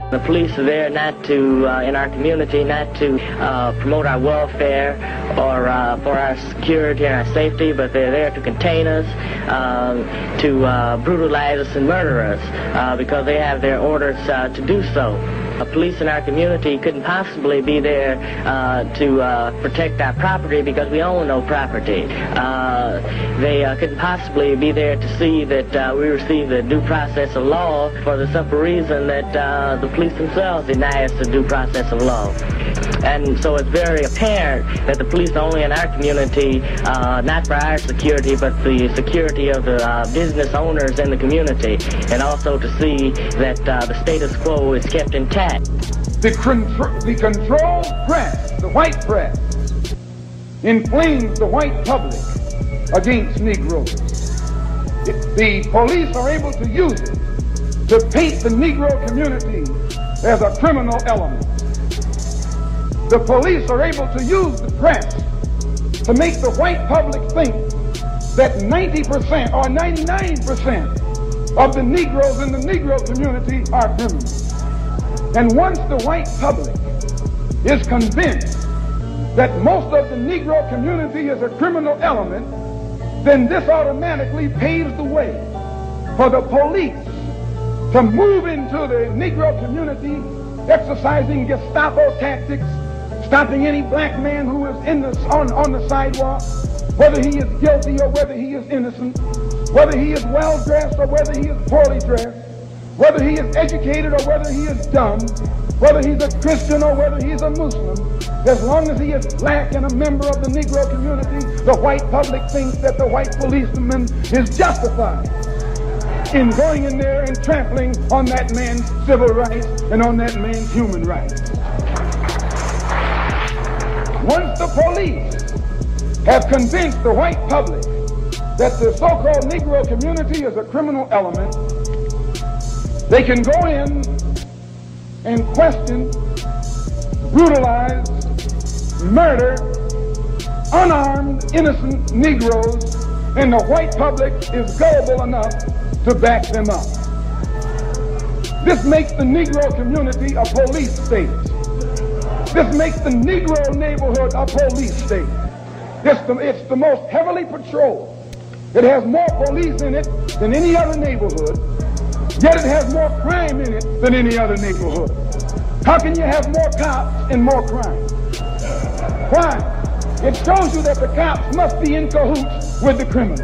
The police are there not to, in our community, not to promote our welfare or for our security and our safety, but they're there to contain us, to brutalize us and murder us, because they have their orders to do so. Police in our community couldn't possibly be there to protect our property because we own no property. They couldn't possibly be there to see that we receive the due process of law for the simple reason that the police themselves deny us the due process of law. And so it's very apparent that the police are only in our community, not for our security, but the security of the business owners in the community, and also to see that the status quo is kept intact. The controlled press, the white press, inflames the white public against Negroes. The police are able to use it to paint the Negro community as a criminal element. The police are able to use the press to make the white public think that 90% or 99% of the Negroes in the Negro community are criminals. And once the white public is convinced that most of the Negro community is a criminal element, then this automatically paves the way for the police to move into the Negro community, exercising Gestapo tactics, stopping any black man who is on the sidewalk, whether he is guilty or whether he is innocent, whether he is well-dressed or whether he is poorly dressed, whether he is educated or whether he is dumb, whether he's a Christian or whether he's a Muslim. As long as he is black and a member of the Negro community, the white public thinks that the white policeman is justified in going in there and trampling on that man's civil rights and on that man's human rights. Once the police have convinced the white public that the so-called Negro community is a criminal element, they can go in and question, brutalize, murder unarmed, innocent Negroes, and the white public is gullible enough to back them up. This makes the Negro community a police state. This makes the Negro neighborhood a police state. It's the most heavily patrolled. It has more police in it than any other neighborhood, yet it has more crime in it than any other neighborhood. How can you have more cops and more crime? Why? It shows you that the cops must be in cahoots with the criminals.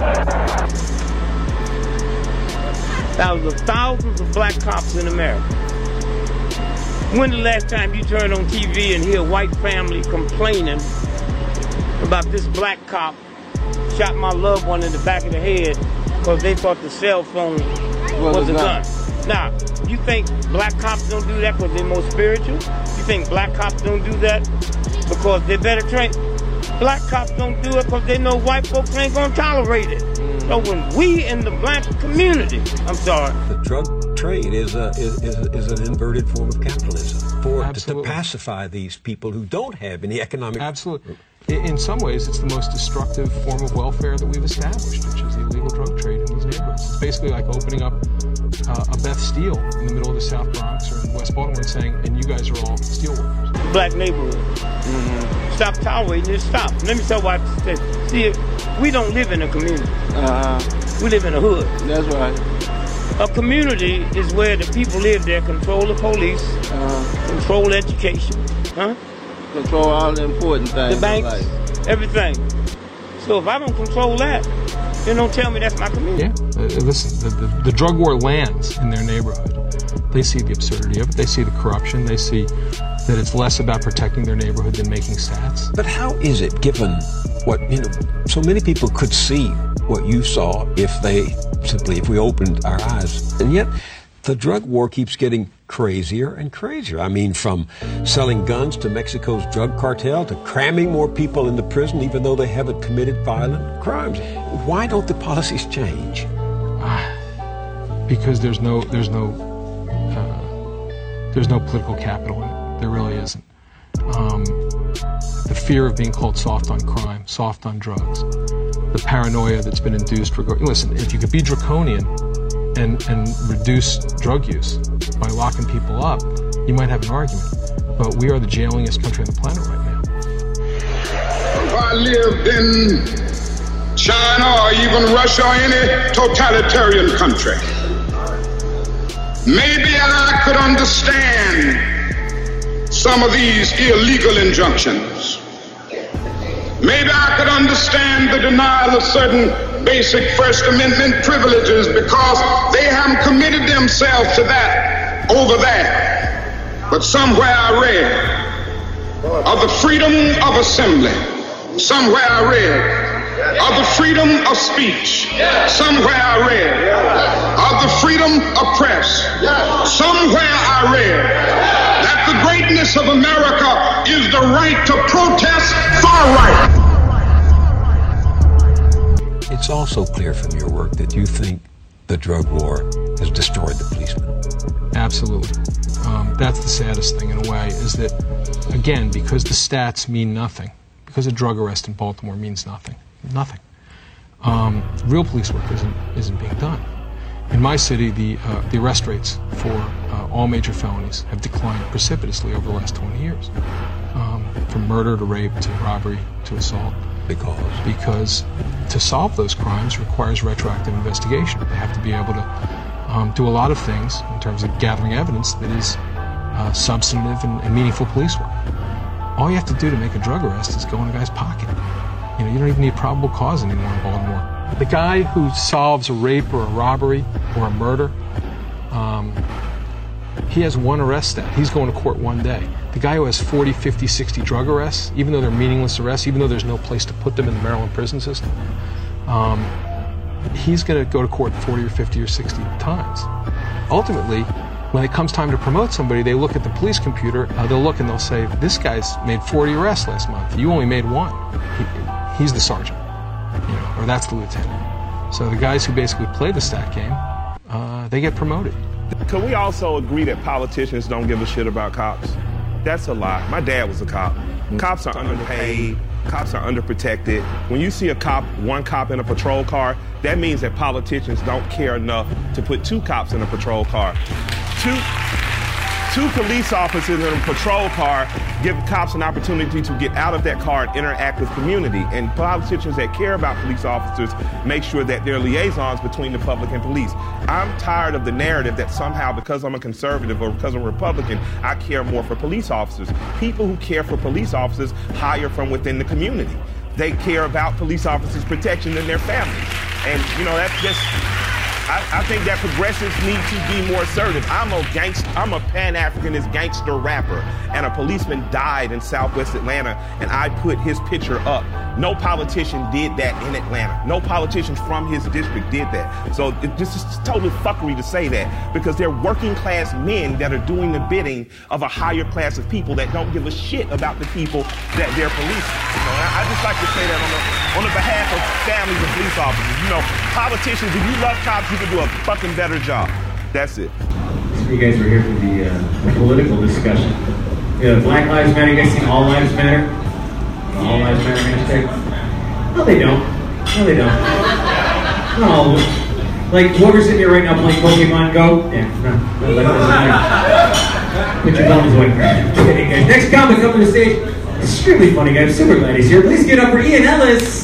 Thousands of black cops in America. When the last time you turned on TV and hear a white family complaining about this black cop shot my loved one in the back of the head because they thought the cell phone was a gun? Now, you think black cops don't do that because they're more spiritual? You think black cops don't do that because they're better trained? Black cops don't do it because they know white folks ain't gonna tolerate it. So when we in the black community, the drug trade is an inverted form of capitalism to pacify these people who don't have any economic. Absolutely. In some ways, it's the most destructive form of welfare that we've established, which is the illegal drug trade in these neighborhoods. It's basically like opening up a Beth Steel in the middle of the South Bronx or in West Baltimore and saying, and you guys are all steel workers. Black neighborhood. Stop tolerating it, stop. Let me tell you why. See, we don't live in a community. We live in a hood. That's right. A community is where the people live there, control the police, control education, control all the important things. The banks, everything. So if I don't control that, then don't tell me that's my community. Yeah, listen, the drug war lands in their neighborhood. They see the absurdity of it. They see the corruption. They see that it's less about protecting their neighborhood than making stats. But how is it, given what, so many people could see what you saw if we opened our eyes, and yet the drug war keeps getting crazier and crazier. I mean, from selling guns to Mexico's drug cartel to cramming more people into prison even though they haven't committed violent crimes. Why don't the policies change? Because there's no political capital in it. There really isn't. The fear of being called soft on crime, soft on drugs, the paranoia that's been induced. Listen, if you could be draconian and reduce drug use, by locking people up, you might have an argument. But we are the jailingest country on the planet right now. If I lived in China or even Russia or any totalitarian country, maybe I could understand some of these illegal injunctions. Maybe I could understand the denial of certain basic First Amendment privileges because they haven't committed themselves to that over there. But somewhere I read of the freedom of assembly. Somewhere I read of the freedom of speech. Somewhere I read of the freedom of press. Somewhere I read that the greatness of America is the right to protest far right. It's also clear from your work that you think the drug war has destroyed the policeman. Absolutely. That's the saddest thing in a way, is that, again, because the stats mean nothing, because a drug arrest in Baltimore means nothing, real police work isn't being done. In my city, the arrest rates for all major felonies have declined precipitously over the last 20 years, from murder to rape to robbery to assault. Because to solve those crimes requires retroactive investigation. They have to be able to do a lot of things in terms of gathering evidence that is substantive and meaningful police work. All you have to do to make a drug arrest is go in a guy's pocket. You don't even need probable cause anymore in Baltimore. The guy who solves a rape or a robbery or a murder, he has one arrest stat. He's going to court one day. The guy who has 40, 50, 60 drug arrests, even though they're meaningless arrests, even though there's no place to put them in the Maryland prison system, he's going to go to court 40 or 50 or 60 times. Ultimately, when it comes time to promote somebody, they look at the police computer, they'll look and they'll say, this guy's made 40 arrests last month. You only made one. He's the sergeant, or that's the lieutenant. So the guys who basically play the stat game, they get promoted. Can we also agree that politicians don't give a shit about cops? That's a lie. My dad was a cop. Cops are underpaid. Cops are underprotected. When you see one cop in a patrol car, that means that politicians don't care enough to put two cops in a patrol car. Two police officers in a patrol car give cops an opportunity to get out of that car and interact with community. And politicians that care about police officers make sure that they're liaisons between the public and police. I'm tired of the narrative that somehow because I'm a conservative or because I'm a Republican, I care more for police officers. People who care for police officers hire from within the community. They care about police officers' protection than their families. And, that's just... I think that progressives need to be more assertive. I'm a Pan-Africanist gangster rapper, and a policeman died in Southwest Atlanta, and I put his picture up. No politician did that in Atlanta. No politician from his district did that. So this is total fuckery to say that, because they're working class men that are doing the bidding of a higher class of people that don't give a shit about the people that they're policing. I just like to say that on the behalf of families of police officers. Politicians, if you love cops, you can do a fucking better job. That's it. So you guys were here for the political discussion. Black Lives Matter, you guys seen All Lives Matter? All Lives Matter hashtag? No, they don't. Not all of them. Like, whoever's sitting here right now playing Pokemon Go? Yeah, no, put your thumbs away. Okay, guys. Next comic up on the stage. Extremely funny guy. I'm super glad he's here. Please get up for Ian Ellis.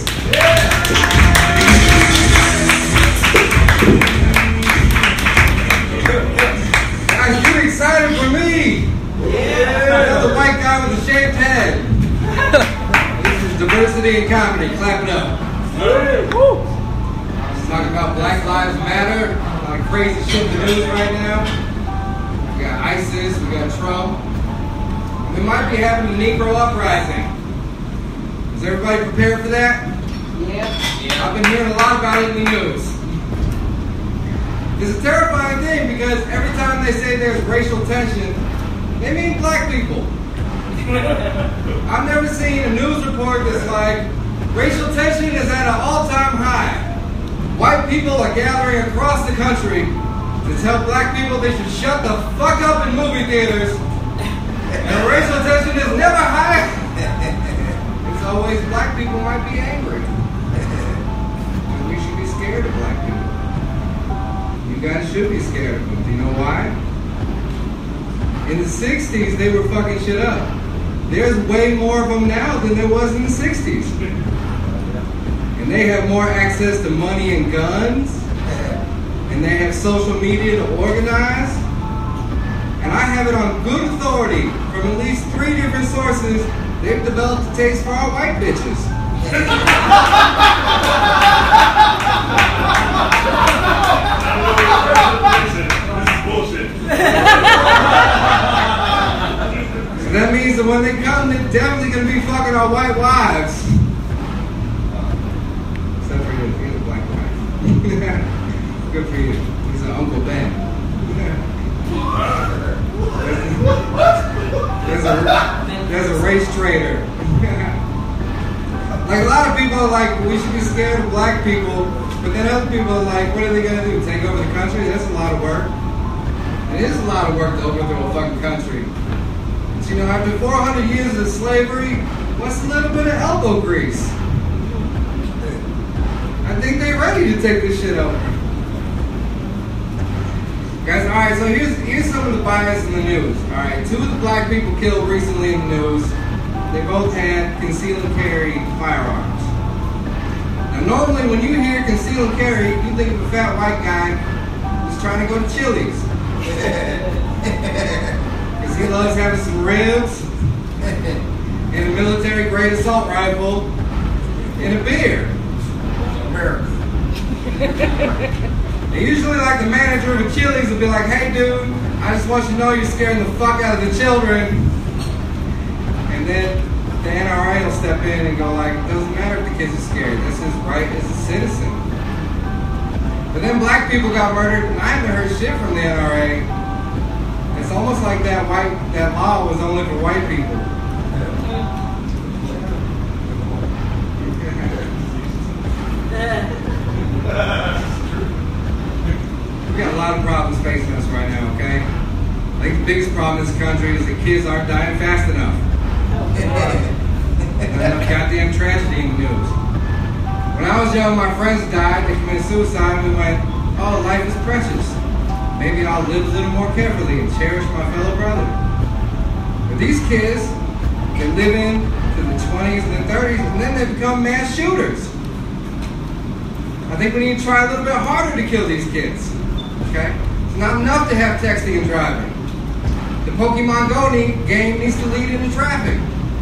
Guys, you're excited for me. Yeah. The white guy with the shaved head. This is diversity and comedy. Clap it up. Woo. Let's talk about Black Lives Matter. A lot of crazy shit in the news right now. We got ISIS. We got Trump. We might be having a Negro uprising. Is everybody prepared for that? Yeah. I've been hearing a lot about it in the news. It's a terrifying thing because every time they say there's racial tension, they mean black people. I've never seen a news report that's like, racial tension is at an all-time high. White people are gathering across the country to tell black people they should shut the fuck up in movie theaters. And racial tension is never high. It's always black people might be angry. And we should be scared of black people. You guys should be scared of them. Do you know why? In the 60s, they were fucking shit up. There's way more of them now than there was in the 60s. And they have more access to money and guns. And they have social media to organize. And I have it on good authority from at least 3 different sources. They've developed a taste for our white bitches. So that means that when they come, they're definitely going to be fucking our white wives. Except for you, he's a black wife. Good for you. He's an Uncle Ben. There's a race traitor. Like a lot of people are like, we should be scared of black people, but then other people are like, what are they going to do? Take over the country? That's a lot of work. It is a lot of work to overthrow a fucking country. But you know, after 400 years of slavery, what's a little bit of elbow grease? I think they're ready to take this shit over. Guys, alright, so here's some of the bias in the news. Alright, 2 of the black people killed recently in the news. They both had conceal and carry firearms. Now normally when you hear conceal and carry, you think of a fat white guy who's trying to go to Chili's. Because he loves having some ribs, and a military grade assault rifle, and a beer. America. And usually like the manager of a Chili's will be like, hey dude, I just want you to know you're scaring the fuck out of the children. And then the NRA will step in and go like, it doesn't matter if the kids are scared. That's his right as a citizen. But then black people got murdered, and I haven't heard shit from the NRA. It's almost like that law was only for white people. We got a lot of problems facing us right now, okay? I think the biggest problem in this country is that kids aren't dying fast enough. Enough goddamn tragedy in the news. When I was young, my friends died, they committed suicide, and we went, oh, life is precious. Maybe I'll live a little more carefully and cherish my fellow brother. But these kids, they live into the 20s and the 30s, and then they become mass shooters. I think we need to try a little bit harder to kill these kids. Okay? It's not enough to have texting and driving. The Pokemon Go game needs to lead into traffic.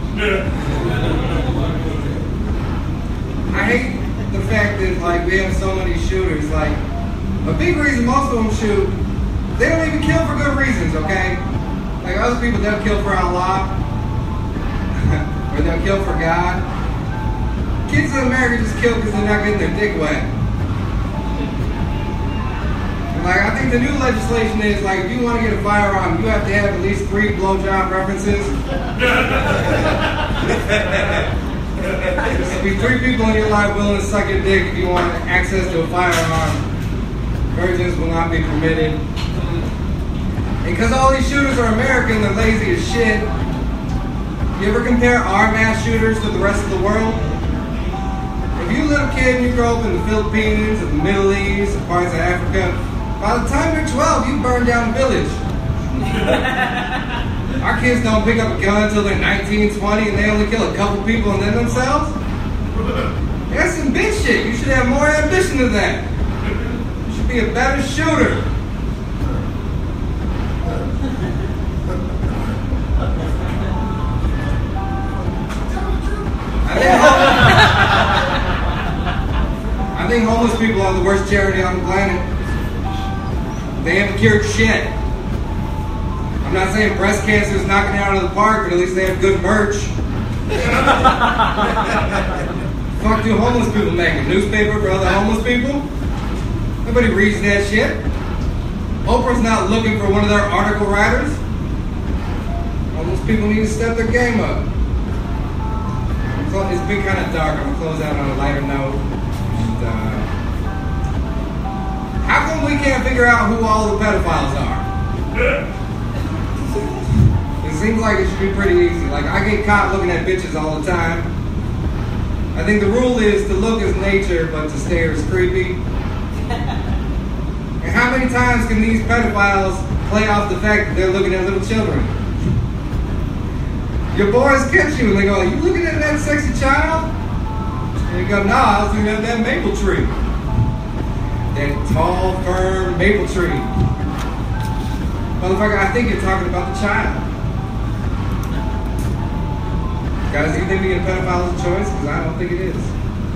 I hate the fact that like we have so many shooters. Like a big reason most of them shoot, they don't even kill for good reasons. Okay? Like other people, they'll kill for Allah, or they'll kill for God. Kids in America just kill because they're not getting their dick wet. Like, I think the new legislation is, like, if you want to get a firearm, you have to have at least 3 blowjob references. There should be 3 people in your life willing to suck your dick if you want access to a firearm. Virgins will not be permitted. And because all these shooters are American, they're lazy as shit. You ever compare our mass shooters to the rest of the world? If you're a little kid and you grow up in the Philippines, or the Middle East, or parts of Africa, by the time you're 12, you burn down a village. Our kids don't pick up a gun until they're 19, 20, and they only kill a couple people and then themselves. That's some bitch shit. You should have more ambition than that. You should be a better shooter. I think homeless people are the worst charity on the planet. They haven't cured shit. I'm not saying breast cancer is knocking it out of the park, but at least they have good merch. Fuck do homeless people make? A newspaper for other homeless people? Nobody reads that shit. Oprah's not looking for one of their article writers. Homeless people need to step their game up. It's been kind of dark. I'm going to close out on a lighter note. How come we can't figure out who all the pedophiles are? It seems like it should be pretty easy. Like, I get caught looking at bitches all the time. I think the rule is to look as nature, but to stare as creepy. And how many times can these pedophiles play off the fact that they're looking at little children. Your boys catch you and they go, "You looking at that sexy child?" And you go, "Nah, I was looking at that maple tree. That tall, firm maple tree." Motherfucker, I think you're talking about the child. Guys, do you think being a pedophile is a choice? Because I don't think it is.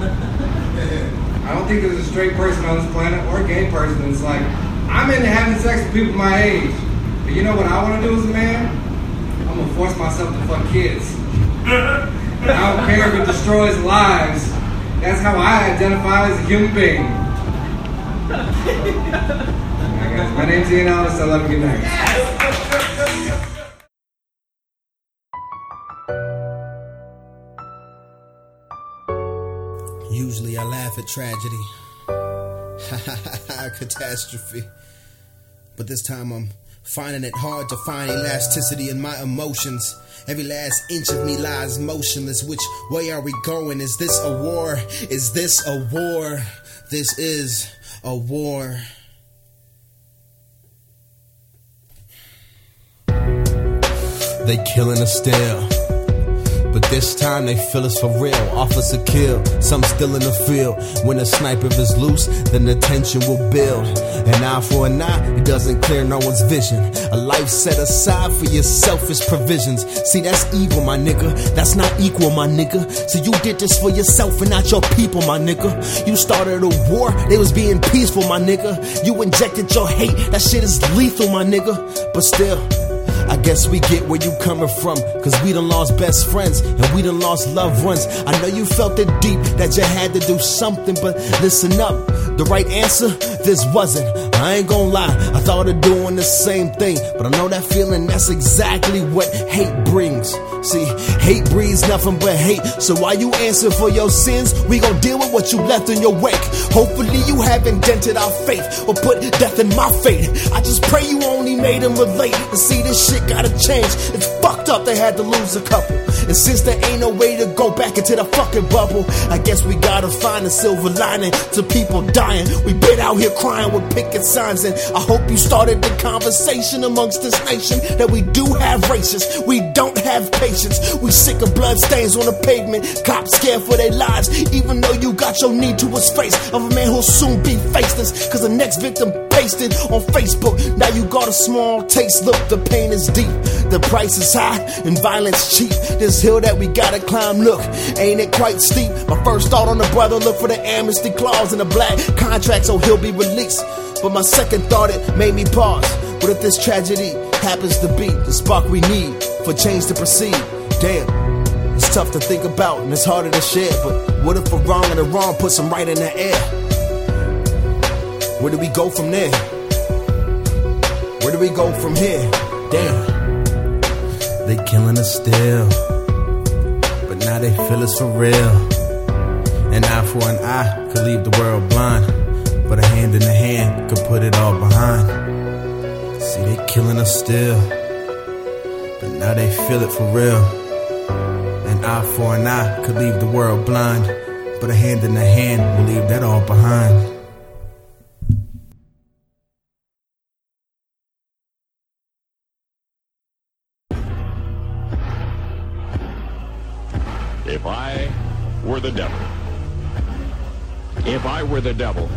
I don't think there's a straight person on this planet or a gay person that's like, I'm into having sex with people my age. But you know what I want to do as a man? I'm going to force myself to fuck kids. And I don't care if it destroys lives. That's how I identify as a human being. Right, guys, my name's Ian Ellis. I love you. Good night. Usually I laugh at tragedy. Catastrophe. But this time I'm finding it hard to find elasticity in my emotions. Every last inch of me lies motionless. Which way are we going? Is this a war? Is this a war? This is a war. They killing us still. But this time they feel us for real. Officer kill, some still in the field. When a sniper is loose, then the tension will build. An eye for an eye, it doesn't clear no one's vision. A life set aside for your selfish provisions. See, that's evil, my nigga. That's not equal, my nigga. So you did this for yourself and not your people, my nigga. You started a war, they was being peaceful, my nigga. You injected your hate, that shit is lethal, my nigga. But still, I guess we get where you coming from, cause we done lost best friends and we done lost loved ones. I know you felt it deep that you had to do something, but listen up, the right answer, this wasn't. I ain't gonna lie, I thought of doing the same thing, but I know that feeling, that's exactly what hate brings. See, hate breeds nothing but hate, so while you answer for your sins, we gon' deal with what you left in your wake. Hopefully you haven't dented our faith or put death in my fate. I just pray you only made them relate and see this shit gotta change. It's fucked up they had to lose a couple, and since there ain't no way to go back into the fucking bubble, I guess we gotta find a silver lining to people dying. We been out here crying with picket signs, and I hope you started the conversation amongst this nation that we do have racists, we don't have patience. We sick of blood stains on the pavement, cops scared for their lives, even though you got your knee to his face of a man who'll soon be faceless, cause the next victim pasted on Facebook. Now you got a small taste, look, the pain is deep, the price is high and violence cheap. This hill that we gotta climb, look, ain't it quite steep? My first thought on the brother, look for the amnesty clause in the black contract so he'll be released. But my second thought, it made me pause. What if this tragedy happens to be the spark we need for change to proceed? Damn, it's tough to think about and it's harder to share, but what if a wrong and a wrong puts them right in the air? Where do we go from there? Where do we go from here? Damn, they killing us still, but now they feel us for real. An eye for an eye could leave the world blind, but a hand in the hand could put it all behind. See, they killing us still, but now they feel it for real. An eye for an eye could leave the world blind, but a hand in the hand will leave that all behind. If I were the devil, if I were the devil,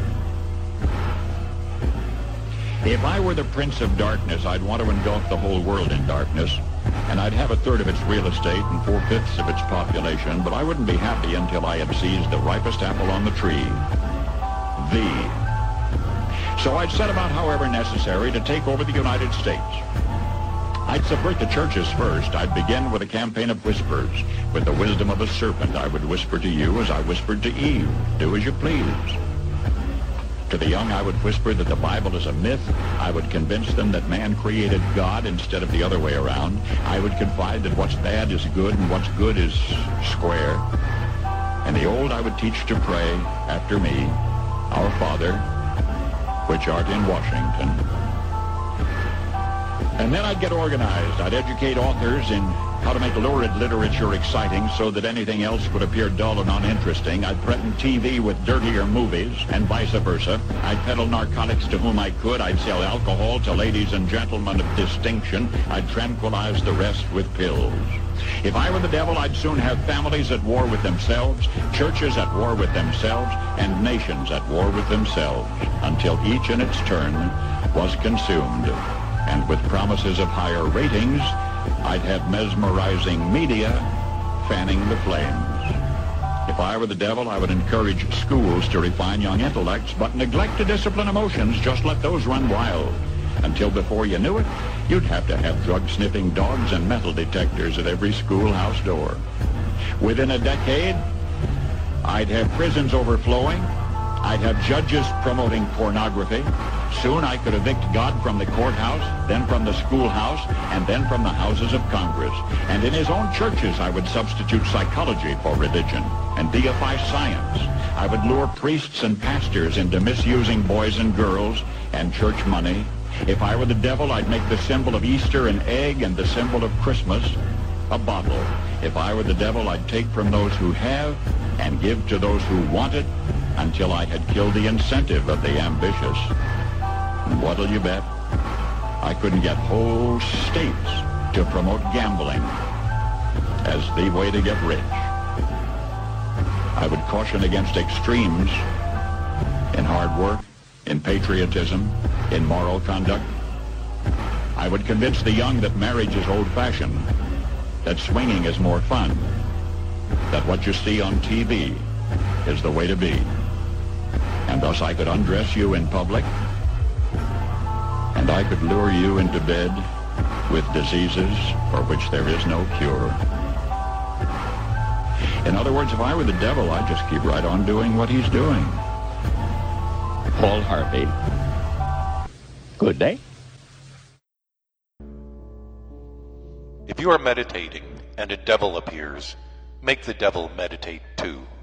if I were the prince of darkness, I'd want to engulf the whole world in darkness, and I'd have 1/3 of its real estate and 4/5 of its population, but I wouldn't be happy until I had seized the ripest apple on the tree, thee. So I'd set about, however necessary, to take over the United States. I'd subvert the churches first. I'd begin with a campaign of whispers. With the wisdom of a serpent, I would whisper to you as I whispered to Eve, do as you please. To the young, I would whisper that the Bible is a myth. I would convince them that man created God instead of the other way around. I would confide that what's bad is good and what's good is square. And the old, I would teach to pray after me, Our Father, which art in Washington. And then I'd get organized. I'd educate authors in how to make lurid literature exciting so that anything else would appear dull and uninteresting. I'd threaten TV with dirtier movies and vice versa. I'd peddle narcotics to whom I could. I'd sell alcohol to ladies and gentlemen of distinction. I'd tranquilize the rest with pills. If I were the devil, I'd soon have families at war with themselves, churches at war with themselves, and nations at war with themselves, until each in its turn was consumed. And with promises of higher ratings, I'd have mesmerizing media fanning the flames. If I were the devil, I would encourage schools to refine young intellects, but neglect to discipline emotions. Just let those run wild. Until before you knew it, you'd have to have drug-sniffing dogs and metal detectors at every schoolhouse door. Within a decade, I'd have prisons overflowing. I'd have judges promoting pornography. Soon I could evict God from the courthouse, then from the schoolhouse, and then from the houses of Congress. And in his own churches, I would substitute psychology for religion and deify science. I would lure priests and pastors into misusing boys and girls and church money. If I were the devil, I'd make the symbol of Easter an egg and the symbol of Christmas a bottle. If I were the devil, I'd take from those who have and give to those who want it until I had killed the incentive of the ambitious. And what'll you bet? I couldn't get whole states to promote gambling as the way to get rich. I would caution against extremes in hard work, in patriotism, in moral conduct. I would convince the young that marriage is old-fashioned, that swinging is more fun, that what you see on TV is the way to be. And thus I could undress you in public, and I could lure you into bed with diseases for which there is no cure. In other words, if I were the devil, I'd just keep right on doing what he's doing. Paul Harvey. Good day. If you are meditating and a devil appears, make the devil meditate too.